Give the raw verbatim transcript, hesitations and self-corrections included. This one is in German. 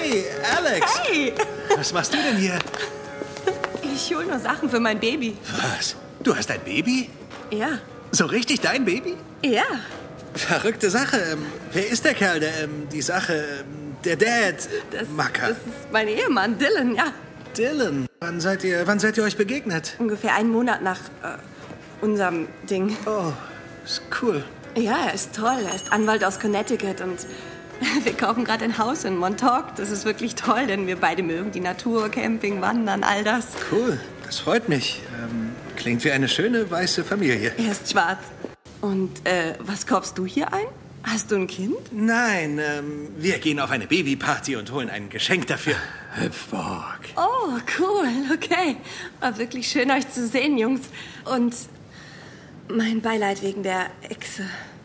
Hey, Alex. Hey! Was machst du denn hier? Ich hole nur Sachen für mein Baby. Was? Du hast ein Baby? Ja. So richtig dein Baby? Ja. Verrückte Sache. Ähm, wer ist der Kerl, der, ähm, die Sache, ähm, der Dad, Das, Macker? das ist mein Ehemann, Dylan, ja. Dylan. Wann seid ihr, wann seid ihr euch begegnet? Ungefähr einen Monat nach äh, unserem Ding. Oh, ist cool. Ja, er ist toll. Er ist Anwalt aus Connecticut und wir kaufen gerade ein Haus in Montauk. Das ist wirklich toll, denn wir beide mögen die Natur, Camping, Wandern, all das. Cool, das freut mich. Ähm, klingt wie eine schöne weiße Familie. Er ist schwarz. Und äh, was kaufst du hier ein? Hast du ein Kind? Nein, ähm, wir gehen auf eine Babyparty und holen ein Geschenk dafür. Hüpfburg. Oh, cool, okay. War wirklich schön, euch zu sehen, Jungs. Und mein Beileid wegen der Echse.